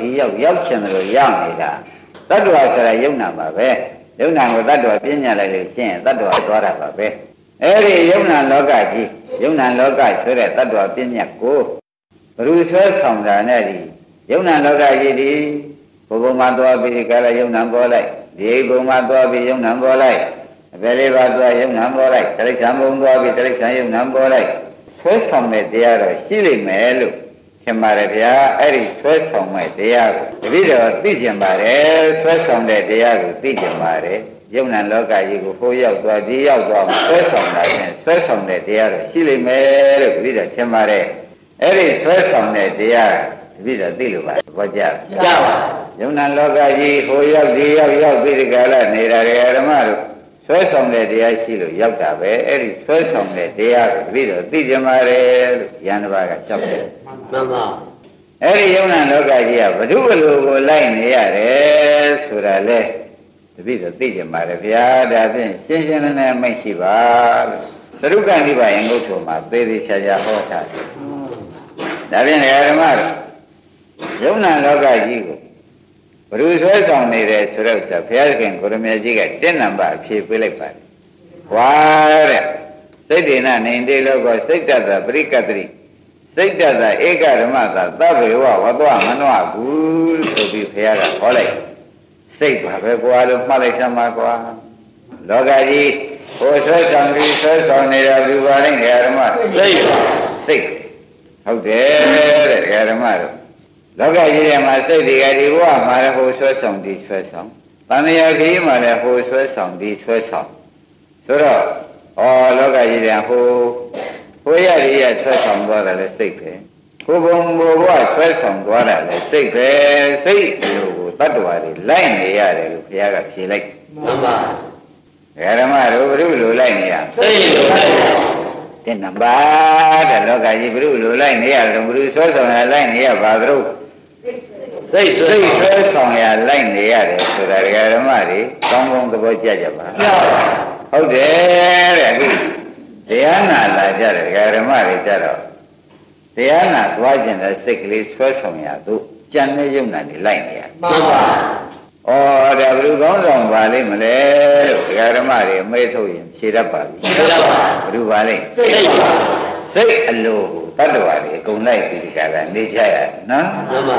ဒီရောက်ချင်တယ်လို့ရောက်နေတာတတ္တဝါဆိုတာယုံနာပါပဲယုံနာကိုတတ္တဝါပြညာလိုက်လို့ရှင်းတတ္တဝါသွားတာပါပဲအဲ့ဒီယုံနာလောကကြီးယုံနာလောကဆိုတဲ့တတ္တဝါပြညာကိုဘယ်လိုဆွဲဆောင်တာနဲ့ဒီယုံနာလောကကြီးဒီဘုံမှာသွားပြီးကြလားယုံနာပေါ်လိုက်ဒီဘုံမှာသွားပြီးယုံနာပေါ်လိုက်အပေလေးပါသွားယုံနာပေါ်လိုက်တိရစ္ဆာန်ဘုံသွားပြီးတိရစ္ဆာန်ယုံနာပေါ်လိုက်ဆွဲဆောင်တဲ့တရားတော့ရှိလိမ့်မယ်လို့ထင်ပါတယ်ဗျာအဲ့ဒီဆွဲဆောင်မဲ့တရားကိုတပည့်တော်သိကျင်ပါတယ်ဆွဲဆောင်တဲ့တရားကိုသိကျင်ပါတယ်ယုံနာလောကကြီးကိုဖိုးရောက်သွားဒီရောက်သွားဆွဲဆောင်တာနဲ့ဆွဲဆောင်တဲ့တရားတော့ရှိလိမ့်မယ်လို့တပည့်တော်ထင်ပါတယ်အဲ့ဒီဆွဲဆောင်တဲ့တရားတပည့်တော်သိလို့ပါဘောကြပါယုံနာလောကကြီးဟိုရောက်ဒီရောက်ပြီးဒီကလာနေတာဓမ္မတို့ဆွဲဆောင်တဲ့တရားရှိလို့ရောက်တာပဲအဲ့ဒီဆွဲဆောင်တဲ့တရားကိုတပည့်တော်သိကြပါလေလို့ယန္တဘာကကြောက်တယ်မှန်ပါအဲ့ဒီယုံနာလောကကြီးကဘု து ဘလိုကိုလိုက်နေရတယ်ဆိုတာလေတပည့်တော်သိကြပါလေဗျာဒါဖြင့်ရှင်းရှင်းလင်းလင်းမိတ်ရှိပါလို့သရုပ်ကဏိဗ္ဗာန်ငုတ်ထုံမှာသေသေးချာချာဟောထားတယ်ဒါဖြင့်ဓမ္မတို့ယုံနာလောကကြီးကိုဘ누구ဆွဲဆောင်နေတယ်ဆိုတော့ဘုရားသခင်ကိုရမေကြီးက1နံပါတ်အဖြေပေးလိုက်ပါတယ်။ဝါတဲ့စိတ်ဒေနနေတေလောကစိတ်တတပရိကတ္တိစိတ်တတဧကဓမ္မသာသဗ္ဗေဝဝတ္တမနောကူဆိုပြီးဘုရားကဟောလိုက်စိတ်ပါပဲကွာလို့မှတ်လိုက်စမ်းပါကွာလောကကြီးဟိုဆွဲဆောင်ပြီးဆွဲဆောင်နေတာဒီပါလိမ့်ဓမ္မစိတ်ဟုတ်တယ်တဲ့ဓမ္မတို့လောကကြီးထဲမှာစိတ်တွေကဒီဘဝမှာလည်းဟိုဆွဲဆောင်ဒီဆွဲဆောင်တဏှာခရီးမှာလည်းဟိုဆွဲဆောင်ဒီဆွဲဆောင်ဆိုတော့လောကကြီးထဲဟိုရရဆွဲဆောင်သွားတာလည်းစိတ်ပဲကိုယ်ဘုံဘဝဆွဲဆောင်သွားတာလည်းစိတ်ပဲစိတ်လိုကိုတတ္တဝါတွေလိုက်နေရတယ်လို့ဘုရားကဖြေလိုက်မှန်ပါဓမ္မတို့ဘုရုလိုလိုက်နေရစိတ်လိုလိုက်တဲ့နံပါတ်တဲ့လောကကြီးဘုရုလိုလိုက်နေရတယ်ဘုရုဆွဲဆောင်ရလိုက်နေရပါသလို့စိတ်ဆွဲဆောင်ရလိုက်နေရတယ်ဆိုတာဓမ္မတွေကောင်းကောင်းသဘောကျကြပါဟုတ်တယ်တဲ့အခုတရားနာလာကြတယ်ဓမ္မတွေကြတော့တရားနာသွားခြင်းတဲ့စိတ်ကလေးဆွဲဆောင်ရသို့ကြံတဲ့ယုံနာတွေလိုက်နေရမှန်ပါဒါဘယ်လိုကောင်းဆောင်ပါလိမ့်မလဲလို့ဓမ္မတွေအမေးထုတ်ရင်ဖြေတတ်ပါပြီဖြေတတ်ပါဘယ်လိုပါလိမ့်စိတ်အလိုတတ္တဝါတွေအကုန်လိုက်ပြီးဒီကလာနေကြရနော်မှန်ပါ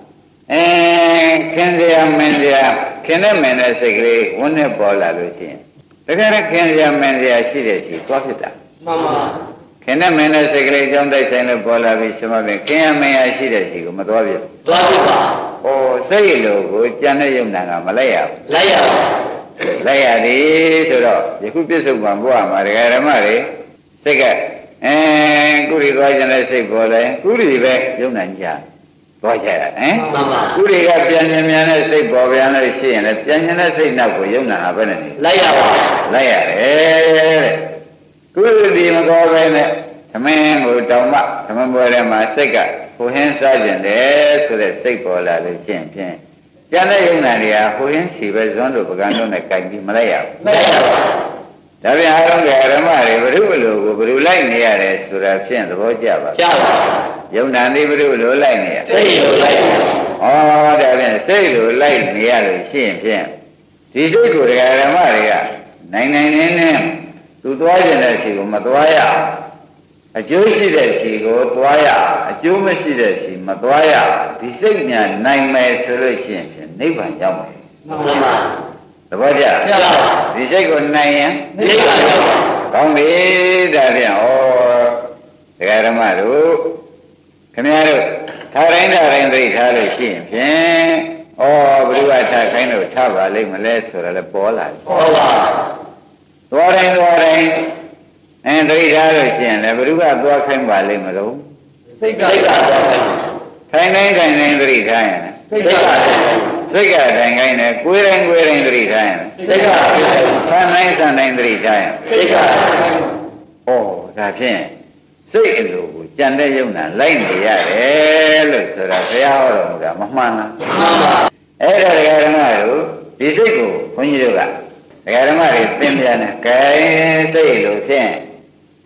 ခင်စရာမင်းစရာခင်နဲ့မင်းတဲ့စိတ်ကလေးဝန်းနဲ့ပေါ်လာလို့ရှိရင်တကယ်တော့ခင်စရာမင်းစရာရှိတဲ့ရှိသွားဖြစ်တာမှန်ပါခင်နဲ့မင်းတဲ့စိတ်ကလေးကြောင်းတိုက်ဆိုင်လို့ပေါ်လာပြီးရှင်မပင်ခင်ရမင်းရရှိတဲ့ရှိကိုမသွားပြဘူးသွားပြပါစိတ်လိုကိုကြံတဲ့ယုံနာကမလိုက်ရဘူးလိုက်ရပါလိုက်ရသည်ဆိုတော့ယခုပြစ္ဆုတ်မှာဘုရားမှာဓမ္မတွေစိတ်ကကုရီသွားခြင်းနဲ့စိတ်ပေါ်လဲကုရီပဲယုံနာကြသွားကြရမှန်ပါကုရီကပြန်ဉာဏ်မြန်တဲ့စိတ်ပေါ်ပြန်လို့ရှိရင်လည်းပြန်ဉာဏ်တဲ့စိတ်နောက်ကိုယုံနာဘယ်နဲ့လိုက်ရပါလိုက်ရတယ်တဲ့ကုရီမကောပဲနဲ့သမင်းကိုတောင်မှသမင်းပွဲထဲမှာစိတ်ကဟိုဟင်းစားခြင်းတယ်ဆိုတဲ့စိတ်ပေါ်လာလို့ရှိရင်ဖြင့်ကျန်တဲ့ယုံနာတွေကဟိုဟင်းစီပဲဇွန်းတို့ပကံတို့နဲ့ကြိုက်ပြီးမလိုက်ရဘူးလိုက်ရပါဒါပြန်အားလုံးကဓမ္မတွေဘုရုလိုကိုဘယ်လိုလိုက်နေရတယ်ဆိုတာဖြင့်သဘောကျပါကျပါယုံနာသည်ဘုရုလိုလိုက်နေရစိတ်လိုလိုက်ဒါပြန်စိတ်လိုလိုက်နေရလို့ရှိရင်ဖြင့်ဒီစိတ်ကိုဓမ္မတွေကနိုင်နေသူသွားခြင်းတဲ့စီကိုမသွားရအကျိုးရှိတဲ့စီကိုသွားရအကျိုးမရှိတဲ့စီမသွားရဒီစိတ်ညာနိုင်မယ်ဆိုလို့ရှိရင်ဖြင့်နိဗ္ဗာန်ရောက်မယ်မှန်ပါသဘောကျဒီစိတ်ကိုနိုင်ရင်နိဗ္ဗာန်ရောက်ပါကောင်းပြီဒါဖြင့်ဓမ္မတို့ခင်ဗျားတို့ထားတိုင်းသတိထားလို့ရှိရင်ဖြင့်ဘုရားထားခိုင်းလို့ထားပါလိမ့်မလဲဆိုတော့လည်းပေါ်လာတယ်ပေါ်ပါသွားတိုင်းသတိထားလို့ရှိရင်လည်းဘုရားသွားခိုင်းပါလိမ့်မလို့စိတ်ကသွားခိုင်းထိုင်တိုင်းသတိထားရင်စိတ်ကတိုင်ခိုင်းတယ်ကိုယ်တိုင်းသတိထားရင်စိတ်ကဆန်းတိုင်းသတိထားရင်စိတ်ကဒါဖြင့်စိတ်အလိုကိုကြံတဲ့ယုံနာလိုက်နေရတယ်လို့ဆိုတာဘုရားဟောတော်မူတာမမှန်လားမှန်ပါအဲ့ဒါဓမ္မတို့ဒီစိတ်ကိုဘုန်းကြီးတို့ကဓမ္မတွေသင်ပြန်တယ်ဂိုင်းစိတ်လို့ဖြင့်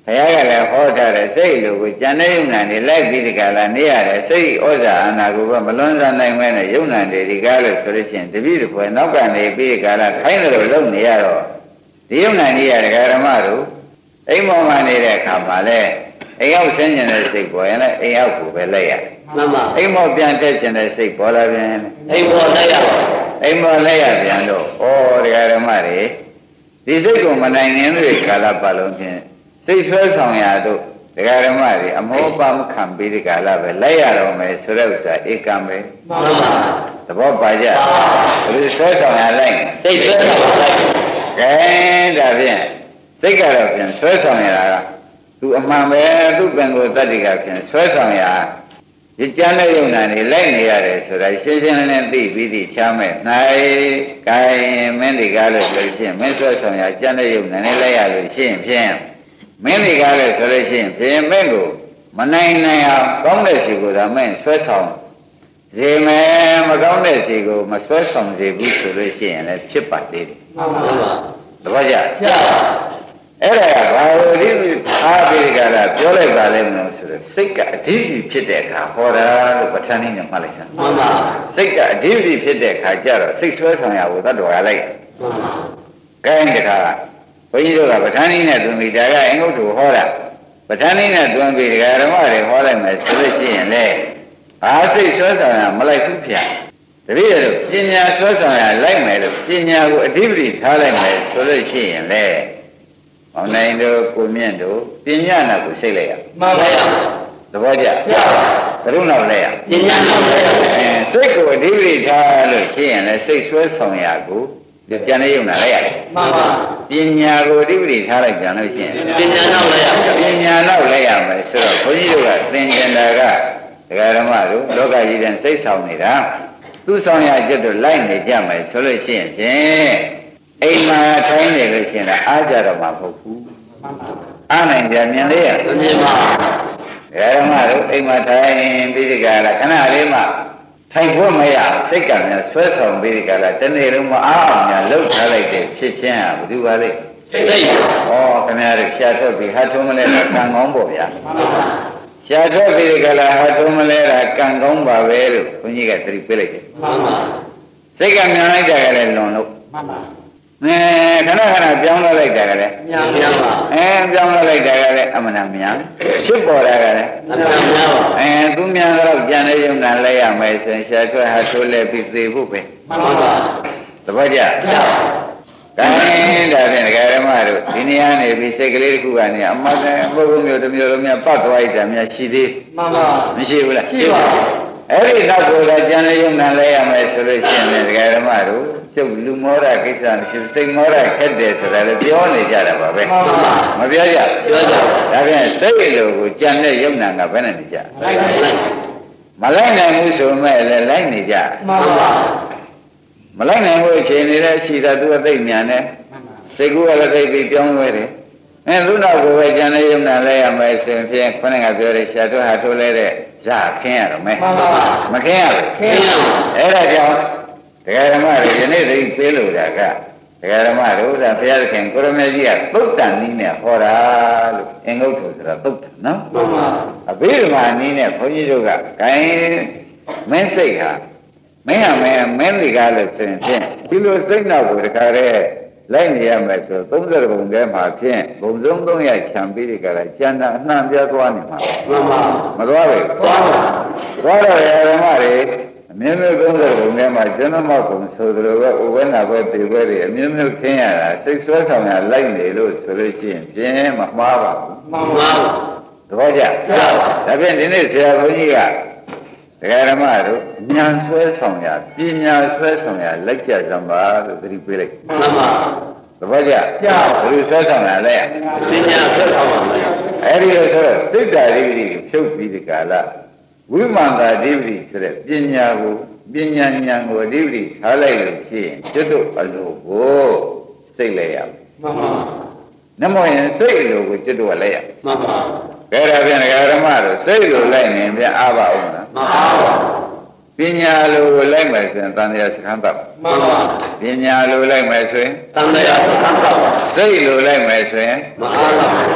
ဘုရားကလည်းဟောထားတယ်စိတ်လိုကိုကြံတဲ့ယုံနာနေလိုက်ပြီးဒီကလာနေရတယ်စိတ်ဩဇာအာဏာကိုပဲမလွန်ဆန်နိုင်မဲနဲ့ယုံနာတွေဒီကားလို့ဆိုလို့ရှိရင်တပည့်တစ်ဖွဲနောက်ကနေပြီးဒီကလာခိုင်းတယ်လို့လုပ်နေရတော့ဒီယုံနာကြီးရဒကာဓမ္မတို့အိမ်ပေါ်မှာနေတဲ့အခါမှာလဲအိမ်ရောက်ဆင်းကျင်တဲ့စိတ်ပေါ်ရင်လည်းအိမ်ရောက်ကိုပဲလိုက်ရမှန်ပါအိမ်ပေါ်ပြန်တက်ကျင်တဲ့စိတ်ပေါ်လာပြန်အိမ်ပေါ်လိုက်ရအိမ်ပေါ်လိုက်ရပြန်တော့ဩဒကာဓမ္မတွေဒီစိတ်ကိုမနိုင်ငင်းတဲ့ကာလပတ်လုံးဖြင့်စိတ်ဆွဲဆောင်ရတို့ဒကာဓမ္မတွေအမောပမခံပြီးဒီကာလပဲလိုက်ရတော့မယ်ဆိုတဲ့ဥစ္စာဧကံပဲမှန်ပါသဘောပါကြဘယ်လိုဆွဲဆောင်ရလိုက်စိတ်ဆွဲဆောင်ရလိုက်ကဲဒါဖြင့်စိတ်ကတော့ဖြင့်ဆွဲဆောင်ရတာကသူအမှန်ပဲသူ့ပင်ကိုတတ္တိကဖြင့်ဆွဲဆောင်ရရကြမ်းတဲ့ယုံနာနေလိုက်နေရတယ်ဆိုတာရှင်းရှင်းလင်းလင်းသိပြီးသိချမ်းမဲ့နိုင်ကိုင်းမင်းဒီကားလို့ဆိုလို့ရှိရင်မင်းဆွဲဆောင်ရကြမ်းတဲ့ယုံနာနေလိုက်ရလို့ရှိရင်ဖြင့်မင်းဒီကားလို့ဆိုလို့ရှိရင်ဖြင့်မင်းကိုမနိုင်နိုင်အောင်ကောင်းတဲ့စီကိုသာမင်းဆွဲဆောင်စေမယ်မကောင်းတဲ့စီကိုမဆွဲဆောင်စေဘူးဆိုလို့ရှိရင်လည်းဖြစ်ပါသေးတယ်မှန်ပါပါသဘောကျအဲ့ဒါကဘာလို့ဒီအားပြီးကြတာပြောလိုက်ပါလိမ့်မလို့ဆိုတော့စိတ်ကအဓိပ္ပာယ်ဖြစ်တဲ့အခါဟောတာလို့ပဋ္ဌာန်းနည်းနဲ့မှတ်လိုက်စမ်းမှန်ပါစိတ်ကအဓိပ္ပာယ်ဖြစ်တဲ့အခါကျတော့စိတ်ဆွဲဆောင်ရဖို့တတ်တော်ရလိုက်မှန်ပါကဲတခါဘုန်းကြီးတို့ကပဋ္ဌာန်းနည်းနဲ့သွန်ပြီးဒါကအင်္ဂုတ္တဟောတာပဋ္ဌာန်းနည်းနဲ့သွန်ပြီးဒကာဓမ္မတွေဟောလိုက်မယ်ဆိုလို့ရှိရင်လေဘာစိတ်ဆွဲဆောင်ရမလိုက်ဘူးဗျာတပည့်တို့ပညာဆွဲဆောင်ရလိုက်မယ်လို့ပညာကိုအဓိပ္ပာယ်ထားလိုက်မယ်ဆိုလို့ရှိရင်လေောင်းနိုင်တို့ကိုမြင့်တို့ပညာနာကိုစိတ်လိုက်ရမှန်ပါဗျာသဘောကျဘယ်လိုနောက်လဲရပညာနောက်လဲရစိတ်ကိုအဓိပ္ပာယ်ထားလို့ရှိရင်လည်းစိတ်ဆွဲဆောင်ရကိုပြန်နေရုံနဲ့လိုက်ရတယ်မှန်ပါပညာကိုအဓိပ္ပာယ်ထားလိုက်ပြန်လို့ရှိရင်ပညာနောက်လဲရပညာနောက်လဲရမယ်ဆိုတော့ဘုန်းကြီးတို့ကသင်္ကြန်တာကဒကာဓမ္မတို့လောကကြီးတဲ့စိတ်ဆောင်နေတာသူ့ဆောင်ရချက်တို့လိုက်နေကြမယ်ဆိုလို့ရှိရင်ဖြင့်အိမ်မှာထိုင်နေလို့ရှိရင်အားကြတော့မှာမဟုတ်ဘူးအားနိုင်ကြမြင်လေးရမြင်ပါဓမ္မတို့အိမ်မှာထိုင်ပြီးဒီကလာခဏလေးမှထိုင်ဖို့မရစိတ်ကများဆွဲဆောင်ပြီးဒီကလာတနေ့လုံးမအားအောင်များလှုပ်ထားလိုက်တဲ့ဖြစ်ချင်းဟာဘယ်သူပါလဲစိတ်ဩခင်ဗျားတို့ရှားထွက်ပြီးဟာထုံးမလဲတာကံကောင်းပေါ့ဗျာရှားထွက်ပြီးဒီကလာဟာထုံးမလဲတာကံကောင်းပါပဲလို့ဘုန်းကြီးကသတိပေးလိုက်တယ်မှန်ပါစိတ်ကမြန်လိုက်တာကလည်းလွန်လို့မှန်ပါခဏခဏပြောင်းလိုက်တာကလည်းမြန်ပါပြောင်းလိုက်တာကလည်းအမှန်တမြန်ဖြစ်ပေါ်တာကလည်းအမှန်တမြန်ပါသူမြန်တော့ကြံတဲ့ယုံနာလဲရမယ်ဆိုရင်ရှားထွက်ဟာထိုးလဲပြီးသေဖို့ပဲမှန်ပါသဘောကျဒါနဲ့ဒါဖြင့်ဒကာဓမ္မတို့ဒီနေရာနေပြီးစိတ်ကလေးတစ်ခုကနေအမှန်တန်ပုဂ္ဂိုလ်မျိုးတစ်မျိုးလုံးများပတ်သွားလိုက်တာများရှိသေးမှန်ပါမရှိဘူးလားရှိပါအဲ့ဒီနောက်ကိုသာကြံတဲ့ယုံနာလဲရမယ်ဆိုလို့ရှိရင်ဒကာဓမ္မတို့ကျုပ်လူမောရကိစ္စမရှိစိတ်မောရခက်တယ်ဆိုတာလည်းပြောနေကြတာပါပဲမပြောကြပြောကြဒါဖြင့်စိတ်လိုကိုကြံတဲ့ယုံနာကဘယ်နဲ့နေကြမလိုက်နိုင်ဘူးဆိုမဲ့လည်းလိုက်နေကြမှန်ပါမလိုက်နိုင်ဘူးအခြေအနေလည်းရှိတာသူအသိဉာဏ်နဲ့စိတ်ကူကလည်းသိပြီးပြောင်းလဲတယ်လူနောက်ကိုပဲကြံတဲ့ယုံနာလဲရမယ်ဆိုရင်ဖြင့်ခொနဲ့ကပြောတဲ့ရှားထွတ်ဟာထိုးလဲတဲ့ရခင်းရတော့မယ်မခင်းရဘူးခင်းရအဲ့ဒါကြောင့်ဒကာဓမ္မတွေယနေ့သိပေးလို့တာကဒကာဓမ္မတို့ကဘုရားသခင်ကိုရမေကြီးကသုတ်တန်နည်းနဲ့ဟောတာလို့အင်္ဂုတ္တဆိုတာသုတ်တန်နော်မှန်ပါအဘိဓမ္မာနည်းနဲ့ဘုန်းကြီးတို့ကဂိုင်းမင်းစိတ်ဟာမင်းဟာမင်းဒီကားလို့ဆိုရင်ဖြင့်ဒီလိုစိတ်နောက်ကိုတခါတည်းလိုက်နေရမယ်ဆို30ပုံထဲမှာဖြင့်ဘုံဆုံး300ခြံပြီးဒီကလာကျန်တာအနှံ့ပြသွားနေမှာမှန်ပါမသွားပဲသွားတော့ဓမ္မတွေအမျိုးမျိုး30ပုံထဲမှာကျွန်တော်မောက်ပုံဆိုသလိုပဲဥပ္ပနာပဲပြေပဲတွေအမျိုးမျိုးခင်းရတာစိတ်ဆွဲဆောင်ရလိုက်နေလို့ဆိုလို့ရှိရင်ပြင်းမမှားပါဘူးမှန်ပါသဘောကျဒါဖြင့်ဒီနေ့ဆရာဘုန်းကြီးကဒကာဓမ္မတို့ဉာဏ်ဆွဲဆောင်ရပညာဆွဲဆောင်ရလိုက်ကြစမ်းပါလို့သတိပေးလိုက်မှန်ပါသဘောကျဘယ်လိုဆွဲဆောင်ရလဲပညာဆွဲဆောင်ပါမယ်အဲ့ဒီလိုဆိုတော့စိတ်ဓာတ်ဓိပ္ပာယ်ဖြုတ်ပြီးဒီကာလဝိမာန်တာဓိပ္ပာယ်ဆိုတဲ့ပညာကိုပညာဉာဏ်ကိုဓိပ္ပာယ်ထားလိုက်လို့ရှိရင်ကျွတ်တို့အလိုကိုစိတ်လဲရမှန်ပါနမောရင်စိတ်အလိုကိုကျွတ်တို့ကလဲရမှန်ပါကဲဒါဖြင့်ဒကာဓမ္မတို့စိတ်လိုလိုက်နေပြန်အားပါဦးမလားမှန်ပါပညာလိုကိုလိုက်မယ်ဆိုရင်တန်တရားစခန်းတော့မှန်ပါပညာလိုလိုက်မယ်ဆိုရင်တန်တရားစခန်းတော့စိတ်လိုလိုက်မယ်ဆိုရင်မအားပါဘူး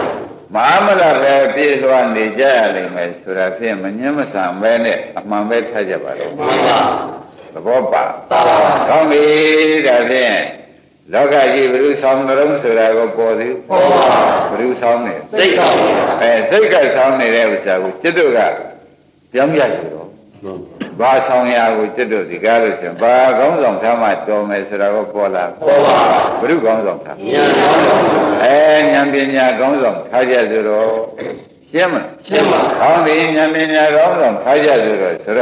မဟာမလပဲပြေးလွှားနေကြရလိမ့်မယ်ဆိုတာဖြင့်မငြင်းမဆန်ပဲနဲ့အမှန်ပဲထားကြပါတော့မှန်ပါသဘောပါကောင်းပြီဒါဖြင့်လောကကြီးဘုရုဆောင်ကြုံဆိုတာကိုပေါ်သည်ပေါ်ပါဘုရုဆောင်နေစိတ်ဆောင်စိတ်ကဆောင်နေတဲ့ဥစ္စာကိုจิตတို့ကပြောင်းပြကြတော့ဘာဆောင်ရာကိုจิตတို့ဒီကားလို့ဆိုရင်ဘာကောင်းဆောင်ထားမှတော်မယ်ဆိုတာကိုပေါ်လာပေါ်ပါဘုရုကောင်းဆောင်ထားဉာဏ်ကောင်းဆောင်ဉာဏ်ပညာကောင်းဆောင်ထားကြဆိုတော့ရှင်းမလားရှင်းပါကောင်းပြီဉာဏ်ပညာကောင်းဆောင်ထားကြဆိုတော့ဒါ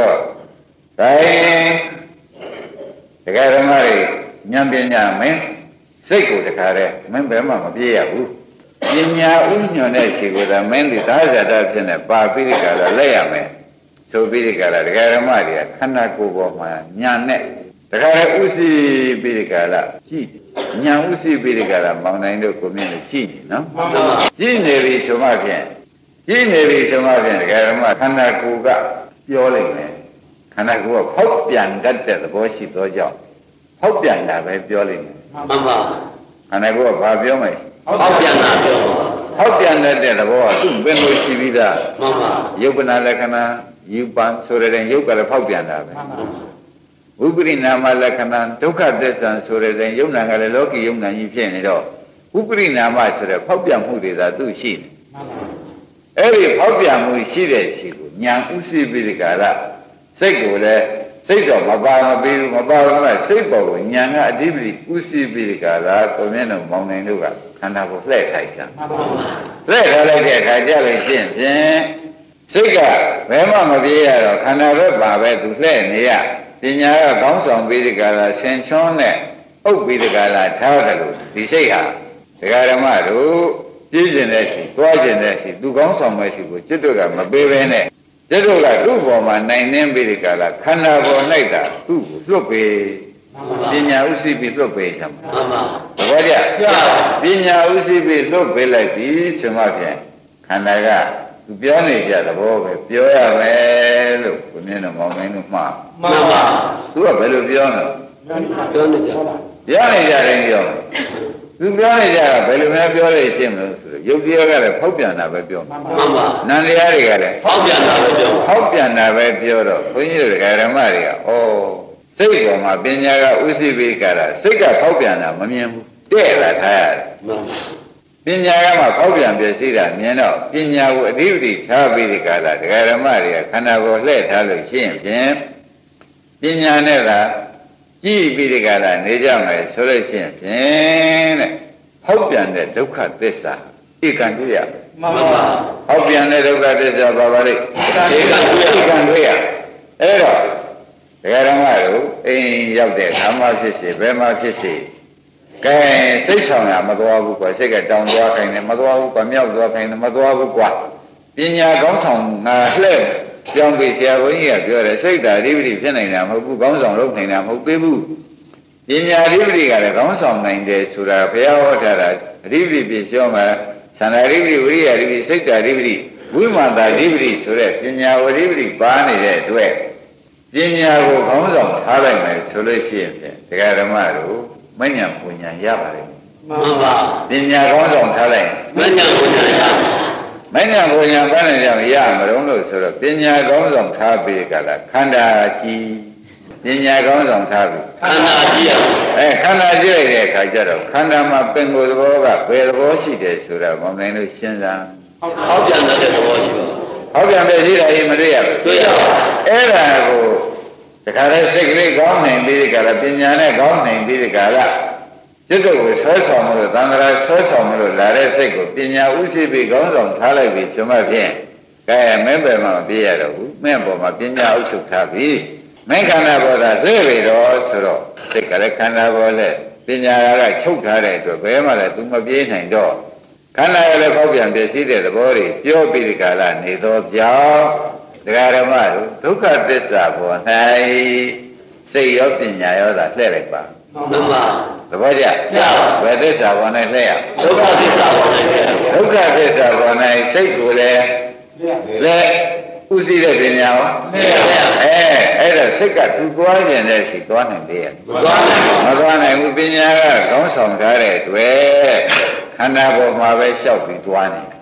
တရားဓမ္မတွေဉာဏ်ပညာမင်းစိတ်ကိုတခါတည်းမင်းဘယ်မှမပြေးရဘူးပညာဥညွန်တဲ့ရှိကိုသာမင်းဒီသာဇာတဖြစ်နေပါပိရိကလာလက်ရမယ်ဆိုပိရိကလာတရားဓမ္မတွေကခန္ဓာကိုယ်ပေါ်မှာညာနဲ့တခါတည်းဥစီပိရိကလာကြည့်ညာဥစီပိရိကလာမောင်နိုင်တို့ကိုမြင်လို့ကြည့်နော်ကြည့်နေပြီဆိုမှဖြင့်တရားဓမ္မခန္ဓာကိုယ်ကပြောလိုက်မယ်ခန္ဓာကိုယ်ကဖောက်ပြန်တတ်တဲ့သဘောရှိသောကြောင့်ဖောက်ပြန်တာပဲပြောလိုက်မယ်မှန်ပါခန္ဓာကိုယ်ကဘာပြောမလဲဖောက်ပြန်တာပြောဖောက်ပြန်တဲ့သဘောကသူ့ပင်လို့ရှိပြီးသားမှန်ပါယုတ်ပနာလက္ခဏာယူပန်ဆိုတဲ့ယုတ်ကလည်းဖောက်ပြန်တာပဲဝိပရိနာမလက္ခဏာဒုက္ခသစ္စာဆိုတဲ့ယုတ်နာကလည်းလောကီယုတ်နာကြီးဖြစ်နေတော့ဝိပရိနာမဆိုတဲ့ဖောက်ပြန်မှုတွေသာသူ့ရှိနေအဲ့ဒီဖောက်ပြန်မှုရှိတဲ့ရှိကိုညာဥသိပိရိကာလစိတ်ကိုလည်းစိတ်တော့မပါမပြီးဘူးမပါဘူးကစိတ်ပေါ်ကိုညာကအဓိပတိဥသိပိရိကာလကိုမြင်တော့မောင်နိုင်တို့ကခန္ဓာကိုလှည့်ထိုက်စမ်းလှည့်ထားလိုက်တဲ့အခါကျလို့ရှင်းဖြင့်စိတ်ကဘယ်မှမပြေးရတော့ခန္ဓာပဲပါပဲသူလှည့်နေရပညာကကောင်းဆောင်ပိရိကာလဆင်ချွန်းနဲ့ဥပ္ပိရိကာလထားတယ်လို့ဒီစိတ်ဟာဒကာဓမ္မတို့ပြည့်ကျင်တဲ့ရှိတွားကျင်တဲ့ရှိသူကောင်းဆောင်မဲ့ရှိကိုจิตတို့ကမပေးဘဲနဲ့จิตတို့ကသူ့ပေါ်မှာနိုင်နှင်းပိရိကာလခန္ဓာပေါ်၌တာသူ့ကိုလွတ်ပေးပညာဥသိပြီးလွတ်ပေးချင်မှာမှန်ပါသဘောကျပညာဥသိပြီးလွတ်ပေးလိုက်ပြီဆိုမှဖြင့်ခန္ဓာကသူပြောနေကြသဘောပဲပြောရမယ်လို့ကိုမြင်တော့မောင်မင်းတို့မှားမှန်ပါသူကဘယ်လိုပြောလဲပြောနေကြတယ်ပြောသူပြောနေကြတာဘယ်လိုများပြောလို့ရှင်းမလို့ဆိုတော့ယုတ်တရားကလည်းဖောက်ပြန်တာပဲပြောမှန်ပါနန္တရားတွေကလည်းဖောက်ပြန်တာပဲပြောဖောက်ပြန်တာပဲပြောတော့ဘုန်းကြီးတို့ဓမ္မတွေကဩစိတ်ပေါ်မှာပညာကဥသိပိကတာစိတ်ကဖောက်ပြန်တာမမြင်ဘူးတဲ့လာထားရတယ်မှန်ပါပညာကမှဖောက်ပြန်ပြည့်စည်တာမြင်တော့ပညာကိုအဓိပတိထားပြီးဒီကလာဓမ္မတွေကခန္ဓာကိုယ်လှည့်ထားလို့ရှင်းဖြင့်ပညာနဲ့သာကြည့်ပြီးဒီကလာနေကြမယ်ဆိုလို့ရှင်းဖြင့်တဲ့ဖောက်ပြန်တဲ့ဒုက္ခသစ္စာဧကံတွေ့ရမှန်ပါဖောက်ပြန်တဲ့ဒုက္ခသစ္စာဘာပါလိမ့်ဧကံတွေ့ရအဲ့တော့ဓမ္မတို့အိမ်ရောက်တဲ့ဓမ္မဖြစ်စေဘယ်မှာဖြစ်စေကဲစိတ်ဆောင်ရမသွားဘူးကွာစိတ်ကတောင်သွားခိုင်းတယ်မသွားဘူးကွာမြောက်သွားခိုင်းတယ်မသွားဘူးကွာပညာကောင်းဆောင်ငါလှဲ့ပြောင်းပြီးဆရာဘုန်းကြီးကပြောတယ်စိတ်ဓာတ်အဓိပတိဖြစ်နိုင်တာမဟုတ်ဘူးကောင်းဆောင်လုပ်နိုင်တာမဟုတ်သေးဘူးပညာအဓိပတိကလည်းကောင်းဆောင်နိုင်တယ်ဆိုတာဘုရားဟောထားတာအဓိပတိပြည့်စုံမှာသန္တာအဓိပတိဝိရိယအဓိပတိစိတ်ဓာတ်အဓိပတိဝိမာတာအဓိပတိဆိုတဲ့ပညာဝအဓိပတိပါနေတဲ့အတွက်ပညာကိုကောင်းဆောင်ထားလိုက်မယ်ဆိုလို့ရှိရင်တရားဓမ္မတို့မဉ္ဇဉ်ပူညာရပါလိမ့်မယ်မှန်ပါပညာကောင်းဆောင်ထားလိုက်မဉ္ဇဉ်ပူညာရမဉ္ဇဉ်ပူညာဘာနဲ့ကြောင့်ရမလို့လို့ဆိုတော့ပညာကောင်းဆောင်ထားပြီးကြလားခန္ဓာကြီးပညာကောင်းဆောင်ထားပြီးခန္ဓာကြီးရခန္ဓာကြီးလိုက်တဲ့အခါကျတော့ခန္ဓာမှာပင်ကိုယ်သဘောကဘယ်သဘောရှိတယ်ဆိုတာမောင်နိုင်လို့ရှင်းစားဟောပြန်တဲ့သဘောရှိပါဟောပြန်ပဲရှိတာကြီးမတွေ့ရဘူးတွေ့ရပါအဲ့ဒါကိုတခါတည်းစိတ်ကလေးကောင်းနိုင်ပြီးကြလားပညာနဲ့ကောင်းနိုင်ပြီးကြလားစိတ်ကိုဆွဲဆောင်မလို့သံဃာဆွဲဆောင်မလို့လာတဲ့စိတ်ကိုပညာဥသိပြီးကောင်းဆောင်ထားလိုက်ပြီဆိုမှဖြင့်ကဲမင်းပဲမှမပြေးရတော့ဘူးမင်းပေါ်မှာပညာဥချုပ်ထားပြီမင်းခန္ဓာပေါ်တာသိပြီတော့ဆိုတော့စိတ်ကလည်းခန္ဓာပေါ်လဲပညာကချုပ်ထားတဲ့အတွက်ဘယ်မှလည်းသူမပြေးနိုင်တော့ခန္ဓာကလည်းပေါက်ပြန်ပြည့်စည်တဲ့သဘောတွေပြောပြီးဒီကလာနေတော့ကြောင်းတရားဓမ္မတို့ဒုက္ခသစ္စာပေါ်၌စိတ်ရောပညာရောသာလှည့်လိုက်ပါမှန်ပါသဘောကျဘယ်သစ္စာပေါ်၌လှည့်ရဒုက္ခသစ္စာပေါ်၌ဒုက္ခသစ္စာပေါ်၌စိတ်ကိုလည်းလက်ဥသိတဲ့ပညာရောအဲ့ဒါစိတ်ကသူသွားခြင်းတဲ့ရှိသွားနိုင်သေးရဲ့မသွားနိုင်ဘူးပညာကကောင်းဆောင်ထားတဲ့အတွက်ခန္ဓာပေါ်မှာပဲလျှောက်ပြီးသွားနေ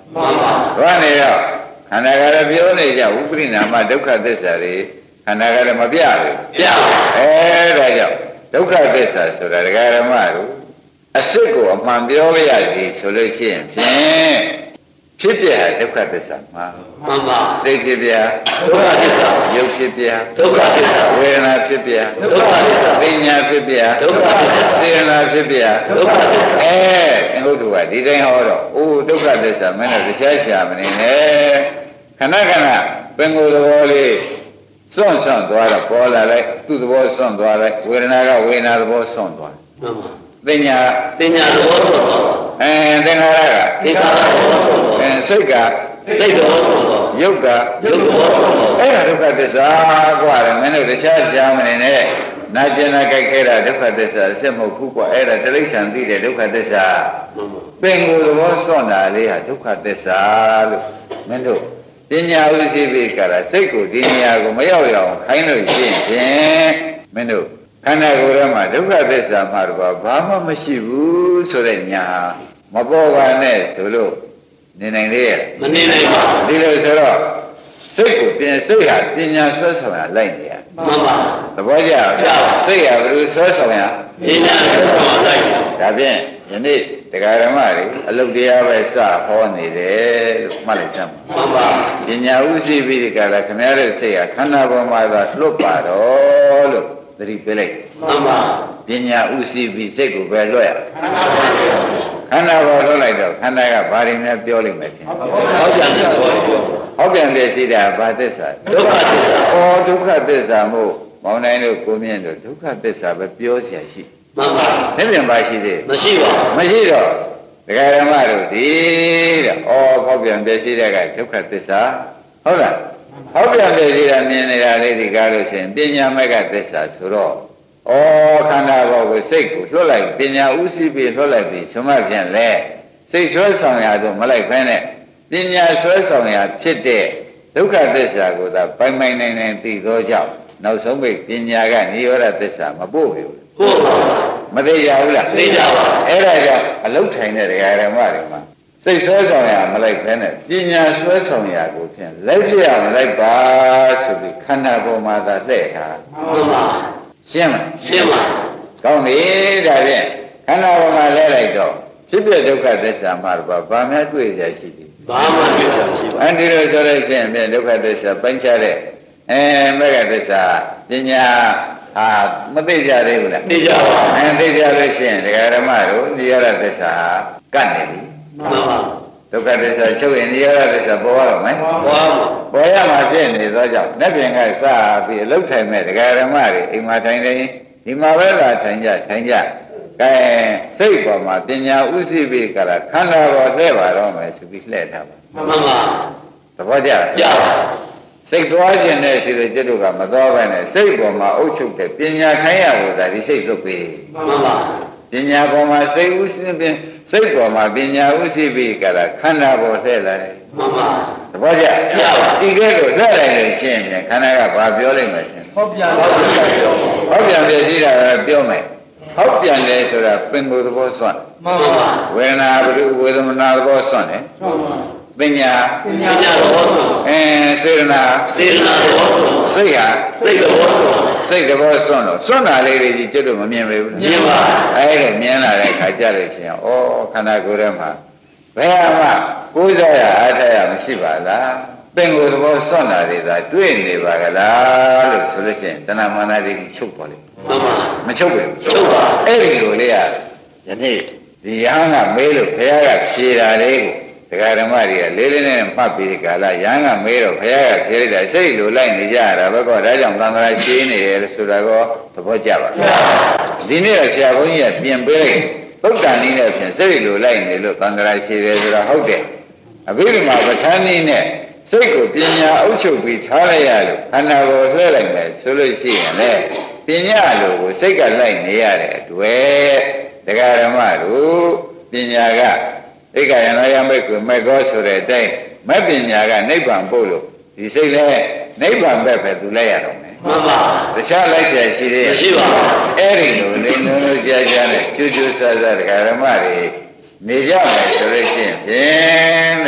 မှန်ပါဘာနေတော့ခန္ဓာကလည်းပြောနေကြဝိပရိနာမဒုက္ခသစ္စာတွေခန္ဓာကလည်းမပြဘူးပြဒါကြောင့်ဒုက္ခသစ္စာဆိုတာဒကာဓမ္မတို့အစစ်ကိုအမှန်ပြောရစီဆိုလို့ရှိရင်ဖြင့်ဖြစ်ပြဒုက္ခသစ္စာမှာမှန်ပါစိတ်ဖြစ်ပြဒုက္ခသစ္စာရုပ်ဖြစ်ပြဒုက္ခသစ္စာဝေဒနာဖြစ်ပြဒုက္ခသစ္စာပညာဖြစ်ပြဒုက္ခသစ္စာစေတနာဖြစ်ပြဒုက္ခသစ္စာသင်္ကုတ္တကဒီတိုင်းဟောတော့အိုးဒုက္ခသစ္စာမင်းတို့တရားရှာမနေနဲ့ခဏခဏပင်ကိုယ်သဘောလေးစွန့်သွားတော့ပေါ်လာလိုက်သူ့သဘောစွန့်သွားလိုက်ဝေဒနာကဝေဒနာသဘောစွန့်သွားမှန်ပါပညာသဘောစွန့်သွားသင်္ခါရကသင်္ခါရသဘောစွန့်သွားစိတ်ကစိတ်သဘောစွန့်သွားရုပ်ကရုပ်သဘောစွန့်သွားအဲ့ဒါဒုက္ခသစ္စာกว่าတယ်မင်းတို့တရားရှာမနေနဲ့နာကျင်နာကြိုက်ခဲတာဒုက္ခသစ္စာအစစ်မဟုတ်ဘူးกว่าအဲ့ဒါတိရစ္ဆာန်သိတဲ့ဒုက္ခသစ္စာပင်ကိုယ်သဘောစွန့်တာလေးဟာဒုက္ခသစ္စာလို့မင်းတို့ပညာဥသိပိကလာစိတ်ကိုဒီနေရာကိုမရောက်ရအောင်ခိုင်းလို့ရှိရင်မင်းတို့ခန္ဓာကိုယ်ထဲမှာဒုက္ခသစ္စာမှတော့ဘာမှမရှိဘူးဆိုတဲ့ညာမပေါ်ပါနဲ့ဆိုလို့နေနိုင်လေရဲ့မနေနိုင်ပါဘူးဒီလိုဆိုတော့စိတ်ကိုပြင်စိတ်ဟာပညာဆွဲဆောင်ရလိုက်နေရမှန်ပါသဘောကျစိတ်ဟာဘယ်လိုဆွဲဆောင်ရပညာဆွဲဆောင်ရလိုက်ဒါဖြင့်ယနေ့တရားဓမ္မတွေအလုတ်တရားပဲစဟောနေတယ်လို့မှတ်လိုက်စမ်းမှန်ပါပညာဥသိပိကလည်းခင်ဗျားတို့စိတ်ဟာခန္ဓာပေါ်မှာသာလွတ်ပါတော့လို့သတိပေးလိုက်မှန်ပါပညာဥသိပိစိတ်ကိုပဲလွတ်ရခန္ဓာပေါ်လွတ်လိုက်တော့ခန္ဓာကဘာတွေနဲ့ပြောလိမ့်မယ်ထင်ဟောပြန်တယ်ဟောပြန်တယ်ရှိတာဘာသစ္စာဒုက္ခသစ္စာဒုက္ခသစ္စာမို့မောင်နိုင်တို့ကိုမြင့်တို့ဒုက္ခသစ္စာပဲပြောเสียရှိမှန်ပါလက်ပြန်ပါရှိသေးမရှိပါဘူးမရှိတော့ဒကာဓမ္မတို့ဒီတဲ့ဟောပြန်တယ်ရှိတဲ့ကဒုက္ခသစ္စာဟုတ်လားဟောပြန်တယ်ရှိတာမြင်နေတာလေးဒီကားလို့ရှိရင်ပညာမဲ့ကသစ္စာဆိုတော့ခန္ဓာဘောကိုစိတ်ကိုလွှတ်လိုက်ပညာဥသိပြီးလွှတ်လိုက်ပြီးသမတ်ပြန်လဲစိတ်ဆွဲဆောင်ရတော့မလိုက်ဖဲနဲ့ပညာဆွဲဆောင်ရဖြစ်တဲ့ဒုက္ခသစ္စာကိုသာပိုင်ပိုင်နိုင်နိုင်သိသောကြောင့်နောက်ဆုံးပိပညာကနိရောဓသစ္စာမပို့ဘူးဟုတ်ပါမသိကြဘူးလားသိကြပါအဲ့ဒါကြောင့်အလုတ်ထိုင်တဲ့တရားဓမ္မတွေမှာစိတ်ဆွဲဆောင်ရမလိုက်ဖဲနဲ့ပညာဆွဲဆောင်ရကိုဖြင့်လိုက်ပြရမလိုက်ပါဆိုပြီးခန္ဓာပေါ်မှာသာလှည့်ထားဟုတ်ပါရှင်းမလားရှင်းပါကောင်းပြီဒါဖြင့်ခန္ဓာပေါ်မှာလဲလိုက်တော့ဖြစ်ပြဒုက္ခသစ္စာမှာတော့ဘာမှတွေ့ရရှိသည်ဘာမှတွေ့ရရှိပါအဲဒီလိုဆိုလို့ရှိရင်ဒုက္ခသစ္စာပိုင်းခြားတဲ့မေဃသစ္စာပညာမသိကြသေးဘူးလားသိကြပါသိကြလို့ရှိရင်ဒကာဓမ္မတို့နိရောဓသစ္စာကတ်နေပြီမှန်ပါဒုက္ခသစ္စာချုပ်ရင်နိရောဓသစ္စာပေါ်ရတော့မယ်ပေါ်ရမှာဖြစ်နေသောကြောင့်လက်ပြင်ကစပြီးအလုတ်ထိုင်မဲ့ဒကာဓမ္မတွေအိမ်မှာထိုင်နေဒီမှာပဲလာထိုင်ကြကဲစိတ်ပေါ်မှာပညာဥသိပိကလာခန္ဓာပေါ်လှည့်ပါတော့မယ်ဆိုပြီးလှည့်ထားပါမှန်ပါသဘောကျကြပါစိတ်သွားခြင်းနဲ့ရှိတဲ့จิตတို့ကမသွားဘဲနဲ့စိတ်ပေါ်မှာအုပ်ချုပ်တဲ့ပညာခိုင်းရဖို့သာဒီစိတ်လွတ်ပြီမှန်ပါပညာပေါ်မှာစိတ်ဥသိပင်စိတ်ပေါ်မှာပညာဥသိပိကလာခန္ဓာပေါ်လှည့်လာတယ်မှန်ပါသဘောကျဒီကဲလို့လှည့်လိုက်လို့ရှင်းပြန်ခန္ဓာကဘာပြောလိမ့်မယ်ရှင်ဟုတ်ပြန်ပြည့်စည်တာပဲပြောမယ်ဟုတ်ပြန်တယ်ဆိုတာပင်ကိုယ်သဘောစွန့်မှန်ပါဝေဒနာဝေဒနာသဘောစွန့်တယ်မှန်ပါပညာသဘောစွန့်စေတနာသဘောစွန့်စိတ်ဟာစိတ်သဘောစွန့်စိတ်သဘောစွန့်လို့စွန့်တာလေးတွေကြီးကျွတ်လို့မမြင်ပေဘူးမြင်ပါအဲ့ဒါမြင်လာတဲ့ခါကြလို့ရှိရင်ဩခန္ဓာကိုယ်ထဲမှာဘယ်မှကိုးစားရအားထားရမရှိပါလားပင်ကိုယ်သဘောစွန့်တာတွေသာတွေ့နေပါကလားလို့ဆိုလို့ရှိရင်တဏမာနတွေချုပ်ပေါ်လိမ့်မှန်ပါမချုပ်ပဲချုပ်ပါအဲ့ဒီလိုလေးကယနေ့ဒီယဟန်ကမေးလို့ဘုရားကဖြေတာလေးကိုဒကာဓမ္မတွေကလေးလေးနဲ့မှတ်ပြီးကာလယဟန်ကမေးတော့ဘုရားကဖြေလိုက်တာစိတ်လိုလိုက်နေကြရတာဘကောဒါကြောင့်သံဃာရှင်းနေတယ်ဆိုတာကောသဘောကျပါဒီနေ့တော့ဆရာဘုန်းကြီးကပြင်ပေးလိုက်သုတ်တန်နည်းနဲ့ဖြင့်စိတ်လိုလိုက်နေလို့သံဃာရှင်းတယ်ဆိုတာဟုတ်တယ်အဘိဓမ္မာပဋ္ဌာန်းနည်းနဲ့စိတ်ကိုပညာအုပ်ချုပ်ပြီးထားလိုက်ရလို့ခန္ဓာကိုယ်လှည့်လိုက်မယ်ဆိုလို့ရှိရင်လေပညာလိုကိုစိတ်ကလိုက်နေရတဲ့အတွေ့တရားဓမ္မတို့ပညာကဧကယနာယမိတ်ကိုမဲ့ကောဆိုတဲ့အတိုင်းမဲ့ပညာကနိဗ္ဗာန်ပို့လို့ဒီစိတ်လည်းနိဗ္ဗာန်ပဲသူလိုက်ရတော့မယ်မှန်ပါတခြားလိုက်เสียရှိသေးရဲ့မရှိပါဘူးအဲ့ဒီလိုနေလို့ကြားကြားနဲ့ကျူးကျူးဆဆတရားဓမ္မတွေနေကြမယ်ဆိုလို့ရှိရင်ဖြင့်တဲ့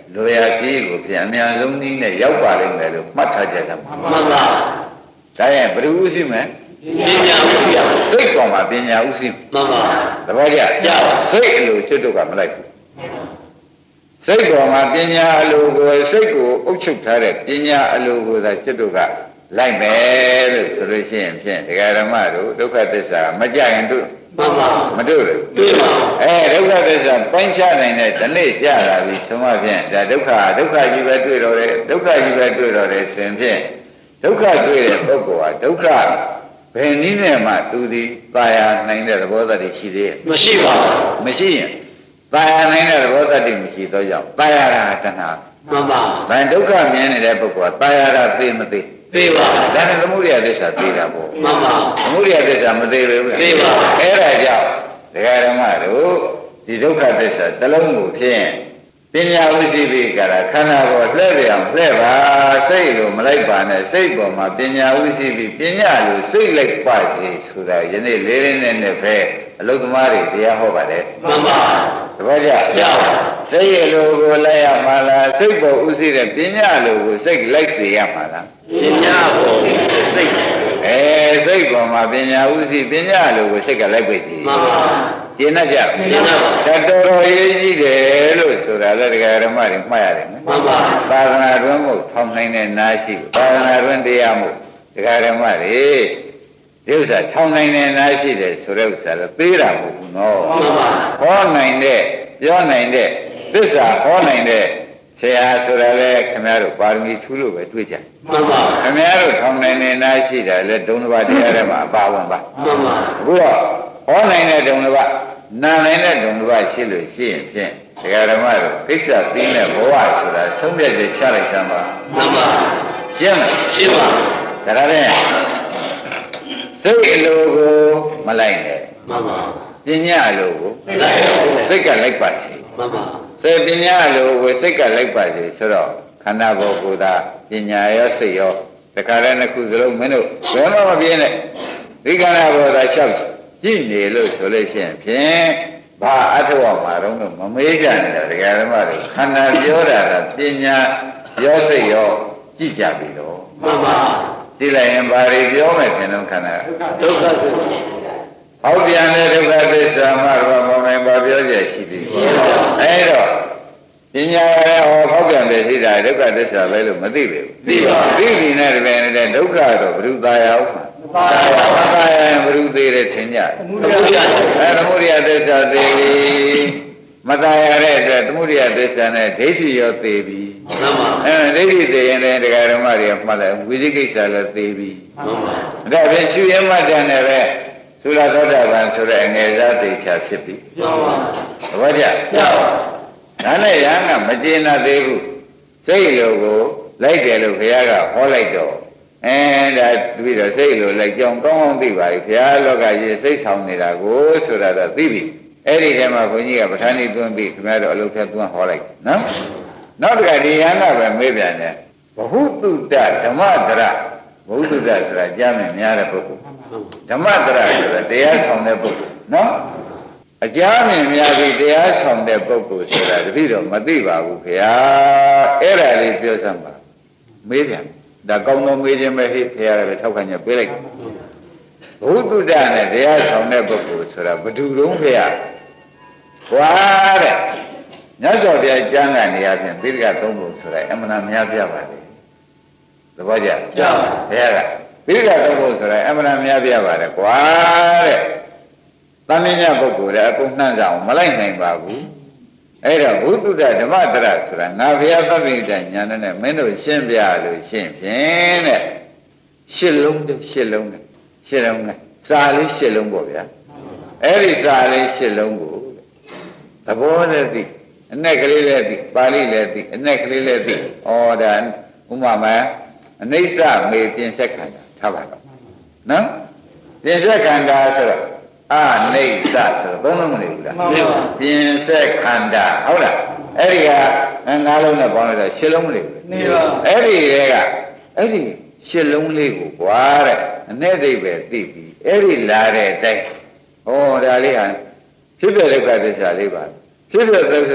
လိုရာကြီးကိုဖြင့်အများဆုံးနည်းနဲ့ရောက်ပါလိမ့်မယ်လို့မှတ်ထားကြကြမှာမှန်ပါဒါရင်ဘယ်သူဥသိမယ်ပညာဥစ္စာစိတ်ကောင်မှာပညာဥသိမှန်ပါသဘောကျကြပါစိတ်အလိုကျွတ်တို့ကမလိုက်ဘူးစိတ်ကောင်မှာပညာအလိုကိုစိတ်ကိုအုပ်ချုပ်ထားတဲ့ပညာအလိုကိုသာကျွတ်တို့ကလိုက်မယ်လို့ဆိုလို့ရှိရင်ဖြင့်ဒကာဓမ္မတို့ဒုက္ခသစ္စာမကြရင်တို့မှန်ပါမတို့လေတွေ့ပါဒုက္ခသစ္စာပိုင်းခြားနိုင်တဲ့ဒီနေ့ကြလာပြီဆိုမှဖြင့်ဒါဒုက္ခကြီးပဲတွေ့တော့တယ်ဒုက္ခကြီးပဲတွေ့တော့တယ်ဆိုရင်ဖြင့်ဒုက္ခတွေ့တဲ့ပုဂ္ဂိုလ်ဟာဒုက္ခဘယ်နည်းနဲ့မှသူသည်သာယာနိုင်တဲ့သဘောတည်းရှိသေးရဲ့မရှိပါဘူးမရှိရင်သာယာနိုင်တဲ့သဘောတည်းမရှိတော့ကြောင့်သာယာတာတဏှာမှန်ပါ။ဒါဒုက္ခမြင်နေတဲ့ပုဂ္ဂိုလ်ကသာယာတာသိမသိသိပါ။ဒါနဲ့သမုဒိယသစ္စာသိတာပေါ့မှန်ပါ။သမုဒိယသစ္စာမသိဘူး။သိပါအဲ့ဒါကြောင့်ဒကာဓမ္မတို့ဒီဒုက္ခသစ္စာတစ်လုံးကိုဖြင့်ပညာဥသိပိကရာခန္ဓာပေါ်လှည့်ပြောင်လှည့်ပါစိတ်လိုမလိုက်ပါနဲ့စိတ်ပေါ်မှာပညာဥသိပိပညာလိုစိတ်လိုက်ပါစေဆိုတာယနေ့လေးလေးနဲ့နဲ့ပဲအလုသမားတွေတရားဟောပါတယ်မှန်ပါတပည့်ကြကြပါစိတ်ရလိုကိုလိုက်ရမှာလားစိတ်ပေါ်ဥသိတဲ့ပညာလိုကိုစိတ်လိုက်စေရမှာလားပညာပေါ်စိတ်စိတ်ပေါ်မှာပညာဥသိပညာလိုကိုစိတ်ကလိုက်ပိတ်စီမှန်ပါရှင်းတတ်ကြရှင်းပါဒါတော်တော်ရေးကြီးတယ်လို့ဆိုတာလည်းတရားဓမ္မတွေမှတ်ရတယ်နော်မှန်ပါသာသနာ့တွင်မို့ထောင်နိုင်တဲ့နာရှိသာသနာ့တွင်တရားမို့တရားဓမ္မတွေဒီဥစ္စာထောင်နိုင်တဲ့နာရှိတယ်ဆိုတဲ့ဥစ္စာလည်းသေးတာမဟုတ်ဘူးနော်မှန်ပါဟောနိုင်တဲ့ပြောနိုင်တဲ့သစ္စာဟောနိုင်တဲ့ဆရာဆိုတာလေခင်ဗျားတို့ပါရမီထူးလို့ပဲတွေ့ကြမှန်ပါခင်ဗျားတို့ထောင်နိုင်တဲ့နာရှိတာလေဒုံတစ်ပါးတရားထဲမှာအပါဝင်ပါမှန်ပါအခုတော့ဟောနိုင်တဲ့ဒုံတစ်ပါးနာနိုင်တဲ့ဒုံတစ်ပါးရှိလို့ရှိရင်ဖြင့်ဆရာဓမ္မတို့ကိစ္စသိတဲ့ဘဝဆိုတာဆုံးဖြတ်ချက်ချလိုက်စမ်းပါမှန်ပါရှင်းလားရှင်းပါဒါကြတဲ့စိတ်အလိုကိုမလိုက်နဲ့မှန်ပါပညာအလိုကိုလိုက်ပါစိတ်ကလိုက်ပါစေမှန်ပါစေပညာလိုကိုစိတ်ကလိုက်ပါစေဆိုတော့ခန္ဓာဘောကိုယ်သာပညာရောစိတ်ရောတခါတည်းနှစ်ခုစလုံးမင်းတို့ဘယ်မှမပြင်းနဲ့ဒီခန္ဓာဘောသာလျှောက်ကြည့်နေလို့ဆိုလို့ရှိရင်ဖြင့်ဘာအထောက်အမှာတော့မမေးကြနဲ့ဒကာဓမ္မတွေခန္ဓာပြောတာကပညာရောစိတ်ရောကြည့်ကြပြီတော့မှန်ပါကြည့်လိုက်ရင်ဘာတွေပြောမယ်ထင်တော့ခန္ဓာဒုက္ခသစ္စာဟောပြန်တဲ့ဒုက္ခသစ္စာမှာတော့မမယ်ဘာပြောကြရှိပြီအဲ့တော့ပညာရဟောဖောက်ပြန်တဲ့သိတာဒုက္ခသစ္စာပဲလို့မသိပြီသိပါသိပြီနဲ့တပည့်နဲ့ဒုက္ခတော့ဘုရုသာယအောင်မှာပါပါမသာယဘုရုသေးတယ်ထင်ကြသမုဒယသမုဒိယသစ္စာသေးပြီမသာယတဲ့အတွက်သမုဒိယသစ္စာနဲ့ဒိဋ္ဌိရောသေးပြီမှန်ပါဒိဋ္ဌိသေးရင်လည်းတရားဓမ္မတွေကမှတ်လိုက်ဝိသိကိစ္စလည်းသေးပြီမှန်ပါဒါဖြင့်ရှုရမှတ်တယ်နဲ့ပဲသုလသောတာပန်ဆိုတဲ့အငယ်စားတေချာဖြစ်ပြီမှန်ပါသဘောကျကြပါဒါနဲ့ရဟန်းကမကျေနပ်သေးဘူးစိတ်လိုကိုလိုက်တယ်လို့ဘုရားကဟောလိုက်တော့ဒါပြီးတော့စိတ်လိုလိုက်ကြောင်းကောင်းကောင်းသိပါပြီဘုရားလောကကြီးစိတ်ဆောင်နေတာကိုဆိုတာတော့သိပြီအဲ့ဒီထဲမှာဘုန်းကြီးကပဋ္ဌာန်းကြီးသွင်းပြီးခင်ဗျားတို့အလုပ်ထက်သွင်းဟောလိုက်နော်နောက်တစ်ခါဒီရဟန်းကပဲမေးပြန်တယ်ဘဟုတုတ္တဓမ္မတရဘဟုတုတ္တဆိုတာကြားမယ်များတဲ့ပုဂ္ဂိုလ်ဓမ္မတရဆိုတာတရားဆောင်တဲ့ပုဂ္ဂိုလ်နော်အကြမ်းမြင်များပြီးတရားဆောင်တဲ့ပုဂ္ဂိုလ်ဆိုတာတပည့်တော်မသိပါဘူးခင်ဗျာအဲ့ဒါလေးပြောစမ်းပါမေးပြန်ဒါကောင်းသောမေးခြင်းပဲဟိခင်ဗျာလည်းထောက်ခံချက်ပေးလိုက်ဘုသူတ္တနဲ့တရားဆောင်တဲ့ပုဂ္ဂိုလ်ဆိုတာဘယ်သူတုံးခင်ဗျာကွာတဲ့မြတ်စွာဘုရားကျမ်းဂန်နေရာဖြင့်ပိဋကသုံးပုံဆိုတာအမှန်များပြပါလေသဘောကျကြပါဘုရားကပိဋကသုံးပုံဆိုတာအမှန်များပြပါတယ်ကွာတဲ့တန်မြတ်ပုဂ္ဂိုလ်တဲ့အကုန်နှံ့ကြအောင်မလိုက်နိုင်ပါဘူးအဲ့တော့ဘုသူတ္တဓမ္မတရဆိုတာငါဘုရားသဗ္ဗိတညာနဲ့မင်းတို့ရှင်းပြလို့ရှင်းဖြင့်တဲ့ရှစ်လုံးတဲ့ရှစ်လုံးတဲ့ရှစ်လုံးနဲ့စာလေးရှစ်လုံးပေါ့ဗျာအဲ့ဒီစာလေးရှစ်လုံးကိုသဘောနဲ့သိအ내ကလေးလည်းသိပါဠိလည်းသိအ내ကလေးလည်းသိဩဒါဥမာမယ်အနိစ္စမေပြင်ဆက်ခန္ဓာထားပါတော့နော်ပြင်ဆက်ခန္ဓာဆိုတော့အနိစ္စဆိုတော့သုံးလုံးမနေဘူးလားမှန်ပါပြင်ဆက်ခန္ဓာဟုတ်လားအဲ့ဒီကငါးလုံးနဲ့ပေါင်းလိုက်တော့ရှစ်လုံးမနေဘူးနေပါအဲ့ဒီကအဲ့ဒီရှစ်လုံးလေးကိုကွာတဲ့အ내ဒိဗ္ဗေသိပြီအဲ့ဒီလာတဲ့အတိုင်းဟောဒါလေးဟာဖြစ်ပြဒုက္ခသစ္စာလေးပါဖြစ်ပြ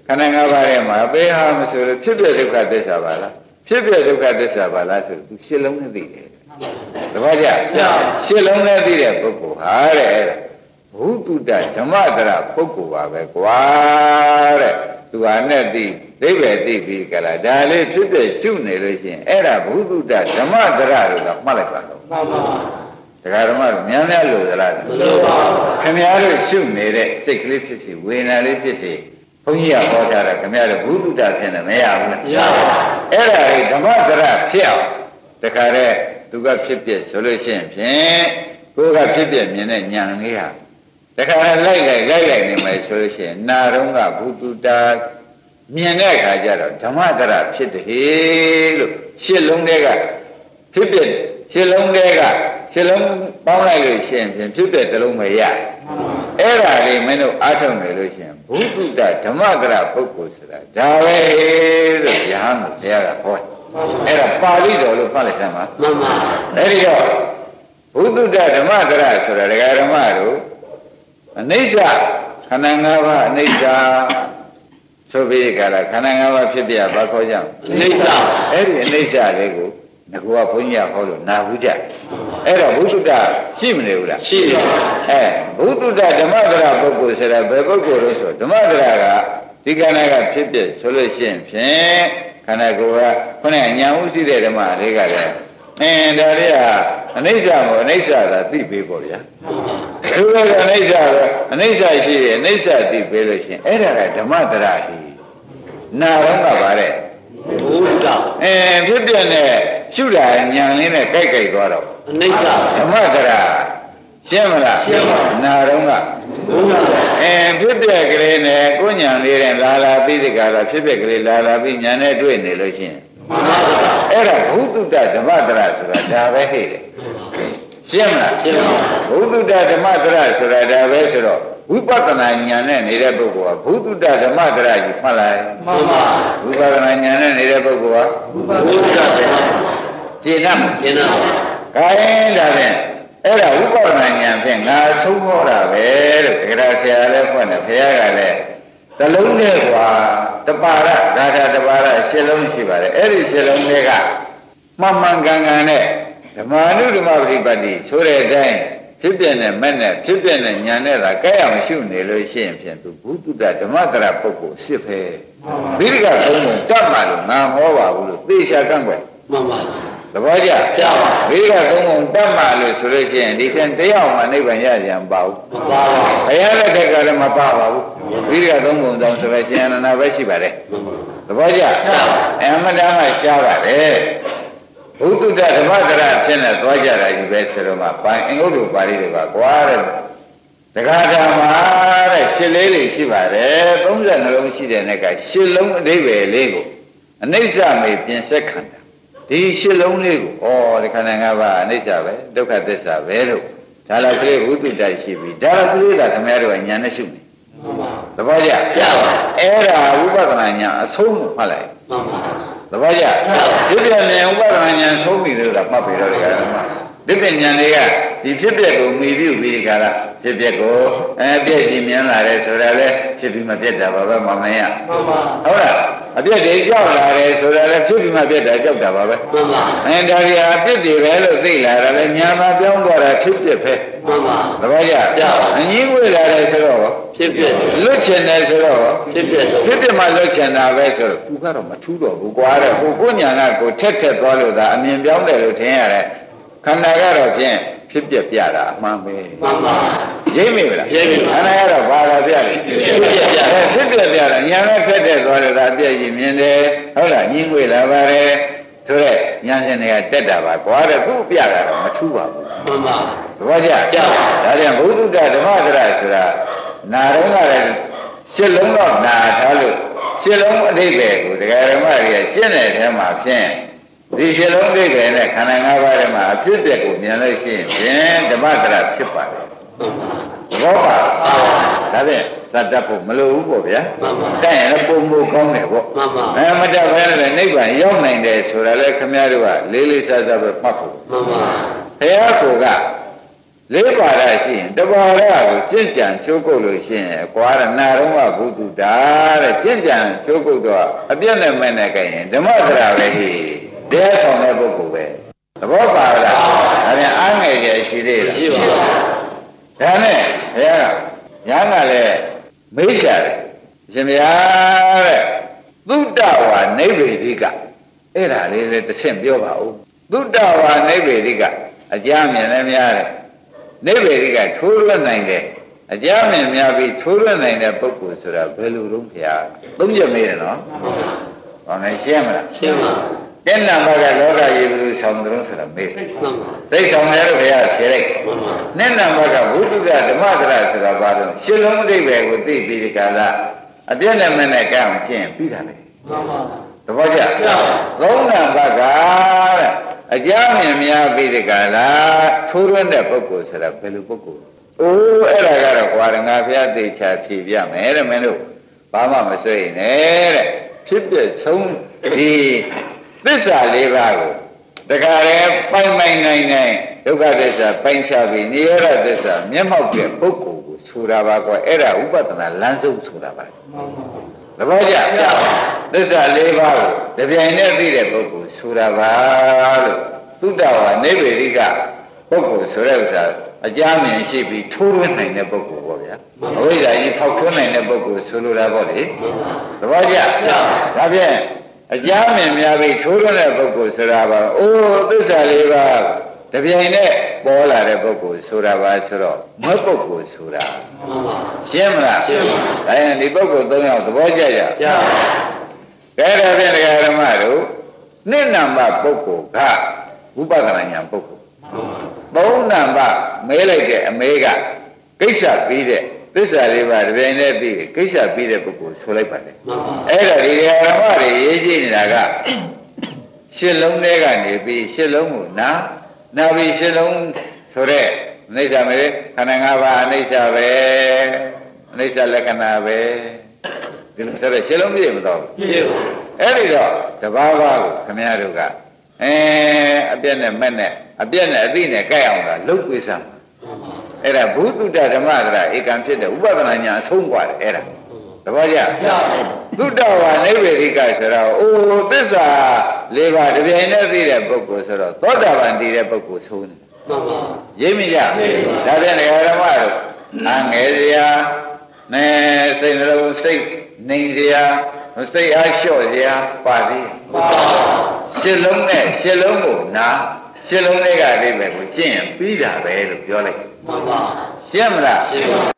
ခန္ဓာ၅ပါးထဲမှာဘေးဟာမဆိုလို့ဖြစ်ပြဒုက္ခသစ္စာပါလားဖြစ်ပြဒုက္ခသစ္စာပါလားဆိုသူရှင်းလုံးနဲ့သိတယ်တပည့်ကြရှင်းလုံးနဲ့သိတဲ့ပုဂ္ဂိုလ်ဟာတဲ့အဲ့ဒါဘုဒ္ဓဓမ္မတရပုဂ္ဂိုလ်ပါပဲကွာတဲ့သူဟာနဲ့သိဒိဗ္ဗေသိပြီးကြလားဒါလေးဖြစ်ပြရှုနေလို့ရှိရင်အဲ့ဒါဘုဒ္ဓဓမ္မတရလို့ကမှတ်လိုက်ပါတော့မှန်ပါတရားဓမ္မတို့များများလို့သလားမလို့ပါဘူးခင်ဗျားတို့ရှုနေတဲ့စိတ်ကလေးဖြစ်စီဝေဒနာလေးဖြစ်စီဘုန်းကြီးကဟောထားတာခင်ဗျားတို့ဘုဒ္ဓဖြစ်နေမရဘူးလားမရပါဘူးအဲ့ဒါလေးဓမ္မတရဖြစ်အောင်တခါတည်းသူကဖြစ်ပြဆိုလို့ရှိရင်ဖြင့်ကိုယ်ကဖြစ်ပြမြင်တဲ့ဉာဏ်လေးဟာတခါလိုက်နေမယ်ဆိုလို့ရှိရင်နာတော့ကဘုဒ္ဓမြင်တဲ့အခါကျတော့ဓမ္မတရဖြစ်တယ်လို့ရှစ်လုံးတည်းကဖြစ်ပြရှစ်လုံးတည်းကရှစ်လုံးပေါင်းလိုက်လို့ရှိရင်ဖြင့်ဖြစ်ပြတစ်လုံးမရအဲ့ဒါလေးမင်းတို့အားထုတ်နေလို့ရှိရင်ဘုဒ္ဓဓမ္မတရပုဂ္ဂိုလ်ဆိုတာဒါပဲလို့ယဟန်ကိုတရားကဟောအဲ့ဒါပါဠိတော်လို့ဖတ်လိုက်စမ်းပါမှန်ပါအဲ့ဒီတော့ဘုဒ္ဓဓမ္မတရဆိုတာဒကာဓမ္မတို့အနိစ္စခန္ဓာ၅ပါးအနိစ္စဆိုပြီးကြလားခန္ဓာ၅ပါးဖြစ်ပြဘာခေါ်ကြအနိစ္စအဲ့ဒီအနိစ္စလေးကိုငါကဘုန်းကြီးကဟောလို့နာဘူးကြအဲ့တော့ဘုဒ္ဓရှိမနေဘူးလားရှိတယ်ဘုဒ္ဓဓမ္မတရပုဂ္ဂိုလ်ဆိုတာဘယ်ပုဂ္ဂိုလ်လို့ဆိုဓမ္မတရကဒီခန္ဓာကဖြစ်ပြဆိုလို့ရှိရင်ဖြင့်ခန္ဓာကိုယ်ကခုနကညာဥရှိတဲ့ဓမ္မတွေကလည်းဒါတွေကအနိစ္စမို့အနိစ္စသာသိပေးပေါ့ဗျာသူကအနိစ္စပဲအနိစ္စရှိတယ်အနိစ္စသိပေးလို့ရှိရင်အဲ့ဒါကဓမ္မတရဟိနာတော့ကပါတဲ့ဘုရားဖြစ်ပြနဲ့ရှုတာညာလေးနဲ့ကြိုက်သွားတော့အနိစ္စဓမ္မတရရှင်းမလားရှင်းပါနာတော့ကဘုရားဖြစ်ပြကလေးနဲ့ကိုညာလေးနဲ့လာပြီးဒီကလာဖြစ်ပြကလေးလာပြီးညာနဲ့တွေ့နေလို့ရှိရင်အဲ့ဒါဘုဒ္ဓဓမ္မတရဆိုတာဒါပဲဟဲ့တယ်ရှင်းမလားရှင်းပါဘုဒ္ဓဓမ္မတရဆိုတာဒါပဲဆိုတော့ဝိပဿနာဉာဏ်နဲ့နေတဲ့ပုဂ္ဂိုလ်ကဘုဒ္ဓဓမ္မတရကြီးမှတ်လိုက်မှန်ပါဝိပဿနာဉာဏ်နဲ့နေတဲ့ပုဂ္ဂိုလ်ကဘုဒ္ဓဓမ္မရှင်းလားရှင်းပါခိုင်းဒါဖြင့်အဲ့ဒါဝိပဿနာဉာဏ်ဖြင့်ငါဆုံးဟောတာပဲလို့ဒကာဆရာလည်းဖွင့်တယ်ဘုရားကလည်းတလုံးနဲ့ကွာတပါရဓာတာတပါရရှစ်လုံးရှိပါတယ်အဲ့ဒီရှစ်လုံးတွေကမှန်မှန်ကန်ကန်နဲ့ဓမ္မနုဓမ္မပฏิပတ်တိဆိုတဲ့အတိုင်းဖြစ်ပြတဲ့မဲ့နဲ့ဖြစ်ပြတဲ့ညာနဲ့သာကြဲအောင်ရှုနေလို့ရှိရင်ဖြင့်သူဘုဒ္ဓဓမ္မတရပုဂ္ဂိုလ်အစ်ပဲဘိရိကသုံးပုံတတ်မှလို့ငါဟောပါဘူးလို့သေချာကန့်ကွက်မှန်ပါသဘောကျဘိရိကသုံးပုံတတ်မှလို့ဆိုလို့ရှိရင်ဒီထက်တယောက်မှနိဗ္ဗာန်ရကြံမပါဘူးမပါဘူးဘုရားလက်ထက်ကလည်းမပါပါဘူးဘိရိကသုံးပုံတောင်ဆိုတော့ရှင်အနန္ဒပဲရှိပါတယ်သဘောကျအမှန်တမ်းမှရှားပါတယ်ဘုဒ္ဓဓမ္မတရဖြစ်နေသွားကြတာကြီးပဲဆိုတော့မှပိုင်အင်္ဂုတ္တပါဠိတွေကကွာတဲ့တက္ကရာမှာတဲ့ရှစ်လေးတွေရှိပါတယ်32လုံးရှိတဲ့နဲ့ကရှစ်လုံးအဓိပ္ပာယ်လေးကိုအနိစ္စမေပြင်ဆက်ခန္ဓာဒီရှစ်လုံးလေးကိုဒီခန္ဓာ၅ပါးအနိစ္စပဲဒုက္ခသစ္စာပဲလို့ဒါလောက်ကလေးဘုဒ္ဓတရှိပြီဒါလောက်ကလေးကခင်ဗျားတို့ကညာနဲ့ရှုနေသဘောကျအဲ့ဒါဝိပဿနာညာအဆုံးကိုမှတ်လိုက်သဘောကျဒီပြန်ဉာဏ်ဥပဒနာဉာဏ်ဆုံးပြီလို့ကမှတ်ပြီးတော့ဒီကရမဒီပြန်ဉာဏ်တွေကဒီဖြစ်ပျက်ကိုမိပြုပြီးဒီကရဖြစ်ပျက်ကိုပြည့်ကြည်မြင်လာတယ်ဆိုတာလေဖြစ်ပြီးမပြတ်တာပါပဲမောင်မင်းရဟုတ်လားအပြည့်တွေကြောက်လာတယ်ဆိုတာလေဖြစ်ပြီးမပြတ်တာကြောက်တာပါပဲမှန်ပါဒါကြီးအပြည့်တွေပဲလို့သိလာတာလေညာမှာပြောင်းသွားတာဖြစ်ပျက်ပဲမှန်ပါသဘောကျအငြင်းဝေလာတယ်ဆိုတော့ဖြစ်ပျက်လွတ်ချင်တယ်ဆိုတော့ဖြစ်ပျက်မှလွတ်ချင်တာပဲဆိုတော့သူကတော့မထူးတော့ဘူးကွာတဲ့ကိုညာကကိုထက်သွားလို့သာအမြင်ပြောင်းတယ်လို့ထင်ရတယ်ခန္ဓာကတော့ဖြင့်ဖြစ်ပျက်ပြတာအမှန်ပဲမှန်ပါရိပ်မိမလားရိပ်မိခန္ဓာကတော့ဘာသာပြတယ်ဖြစ်ပျက်ပြတာညာနဲ့ထက်သွားလို့သာအပြည့်ကြီးမြင်တယ်ဟုတ်လားညင်းဝေလာပါတယ်ဆိုတော့ညာရှင်တွေကတက်တာပါကွာတဲ့သူ့ပြတာတော့မထူးပါဘူးမှန်ပါသဘောကျဒါပြန်ဘုဒ္ဓဓမ္မတရဆိုတာနာတော့ကလည်းရှစ်လုံးတော့နာထားလို့ရှစ်လုံးအဓိပ္ပာယ်ကိုဒကာဓမ္မတွေကကျင့်တဲ့ထဲမှာဖြင့်ဒီရှစ်လုံးအဓိပ္ပာယ်နဲ့ခန္ဓာ၅ပါးထဲမှာအဖြစ်အပျက်ကိုမြင်လို့ရှိရင်ဖြင့်ဓမ္မတရဖြစ်ပါတယ်သဘောပါဒါဖြင့်သတ္တဖို့မလိုဘူးပေါ့ဗျာတိုက်ရင်လည်းပုံမကောင်းတယ်ပေါ့မတတ်ဘဲနဲ့နိဗ္ဗာန်ရောက်နိုင်တယ်ဆိုတာလေခင်ဗျားတို့ကလေးလေးစားစားပဲမှတ်ဖို့မှန်ပါဘုရားကိုကလေးပါရရှိရင်တပါရကိုကျင့်ကြံချိုးကုတ်လို့ရှိရင်ကွာရနာတော့ကဘုသူတာတဲ့ကျင့်ကြံချိုးကုတ်တော့အပြည့်နဲ့မဲ့နဲ့ကြရင်ဓမ္မသရာပဲဟိတရားဆောင်တဲ့ပုဂ္ဂိုလ်ပဲသဘောပါလားဒါပြန်အားငယ်ကြရှိသေးလားရှိပါဘူးဒါနဲ့ဘုရားကညာကလည်းမေးရှာတယ်ရှင်ဗျာတဲ့သုတ္တဝါနိဗ္ဗေဒိကအဲ့ဒါလေးလည်းတစ်ဆင့်ပြောပါဦးသုတ္တဝါနိဗ္ဗေဒိကအကြမြင်လည်းများတယ်နိဗ္ဗေဒိကထိုးလွှတ်နိုင်တယ်အကြမြင်များပြီးထိုးလွှတ်နိုင်တဲ့ပုဂ္ဂိုလ်ဆိုတာဘယ်လိုတုံးဖျားသုံးချက်မေးတယ်နော်ဟောမယ်ရှင်းမလားရှင်းပါတဲ့နံပါတ်ကလောကကြီးဘယ်လိုဆောင်တယ်ဆိုတာမေးစိတ်ဆောင်တယ်လို့ဘုရားဖြေလိုက်နဲ့နံပါတ်ကဘုဒ္ဓဓမ္မသရဆိုတာဘာလို့ရှင်းလုံးအဓိပ္ပာယ်ကိုသိပြီးဒီကလာအပြည့်နဲ့မနဲ့ကြောင်းကျင့်ပြီးတာလေမှန်ပါသဘောကျသုံးနံပါတ်ကတဲ့အကြမြင်များပြီးဒီကလာထိုးရတဲ့ပုဂ္ဂိုလ်ဆိုတာဘယ်လိုပုဂ္ဂိုလ်အိုးအဲ့ဒါကတော့ကွာငါဘုရားသိချာဖြေပြမယ်တဲ့မင်းတို့ဘာမှမစွဲနဲ့တဲ့ဖြစ်ပြဆုံးဒီသစ္စာလေးပါးကိုတခါလေပိုင်နိုင်ဒုက္ခသစ္စာပိုင်ချပြီးနိရောဓသစ္စာမျက်မှောက်တဲ့ပုဂ္ဂိုလ်ကိုဆိုတာပါကွာအဲ့ဒါဥပဒနာလမ်းဆုံးဆိုတာပါသဘောကျသစ္စာလေးပါးကိုတပြိုင်တည်းသိတဲ့ပုဂ္ဂိုလ်ဆိုတာပါလို့သုတ္တဝါနိဗ္ဗေဒိကပုဂ္ဂိုလ်ဆိုတဲ့ဥစ္စာအကြမြင်ရှိပြီးထိုးထွင်းနိုင်တဲ့ပုဂ္ဂိုလ်ပေါ့ဗျာအဝိဇ္ဇာကြီးဖောက်ထွင်းနိုင်တဲ့ပုဂ္ဂိုလ်ဆိုလိုတာပေါ့လေသဘောကျဒါဖြင့်အကြမြင်များပြီးထိုးထွင်းတဲ့ပုဂ္ဂိုလ်ဆိုတာပါအိုးသစ္စာလေးပါးတပြိုင်နဲ့ပေါ်လာတဲ့ပုဂ္ဂိုလ်ဆိုတာပါဆိုတော့မဟုတ်ပုဂ္ဂိုလ်ဆိုတာရှင်းမလားရှင်းပါဒါရင်ဒီပုဂ္ဂိုလ်၃ယောက်သဘောကျကြကဲဒါဖြင့်ဒကာဓမ္မတို့နှစ်နံပါတ်ပုဂ္ဂိုလ်ကဝိပဿနာဉာဏ်ပုဂ္ဂိုလ်သုံးနံပါတ်မဲလိုက်တဲ့အမေးကကိစ္စပြီးတဲ့သစ္စာလေးပါးတပြိုင်တည်းပြီးကိစ္စပြီးတဲ့ပုဂ္ဂိုလ်ဆိုလိုက်ပါတယ်အဲ့ဒါဒီဓမ္မတွေရေးကြည့်နေတာကရှစ်လုံးထဲကနေပြီးရှစ်လုံးကိုနာပြီးရှစ်လုံးဆိုတဲ့အိဋ္ဌမေခန္ဓာ၅ပါးအိဋ္ဌပဲအိဋ္ဌလက္ခဏာပဲဒီလိုဆိုတဲ့ရှစ်လုံးပြည့်မတော့ဘူးပြည့်ပါအဲ့ဒီတော့တဘာဝကိုခမည်းတော်ကအပြည့်နဲ့မဲ့နဲ့အပြည့်နဲ့အသိနဲ့ကြိုက်အောင်သာလှုပ်ပေးစမ်းအဲ့ဒါဘုသူတ္တဓမ္မသရဧကံဖြစ်တဲ့ဥပဒနာညာအဆုံးกว่าတယ်အဲ့ဒါသဘောကျသုတ္တဝါနိဗ္ဗေဒိကဆိုတော့အိုးသစ္စာလေးပါးတပြိုင်တည်းသိတဲ့ပုဂ္ဂိုလ်ဆိုတော့သောတာပန်တည်တဲ့ပုဂ္ဂိုလ်ဆိုနေမှန်ပါရိပ်မကြဒါဖြင့်ဓမ္မတို့အငယ်စရာနဲ့စိတ်နှလုံးစိတ်နေစရာစိတ်အားလျှော့စရာပါသေးမှန်ပါရှစ်လုံးနဲ့ရှစ်လုံးကိုနာရှစ်လုံးလေးကအဓိပ္ပာယ်ကိုကျင့်ပြီးတာပဲလို့ပြောလိုက်မှန်ပါရှင်းမလားရှင်းပါ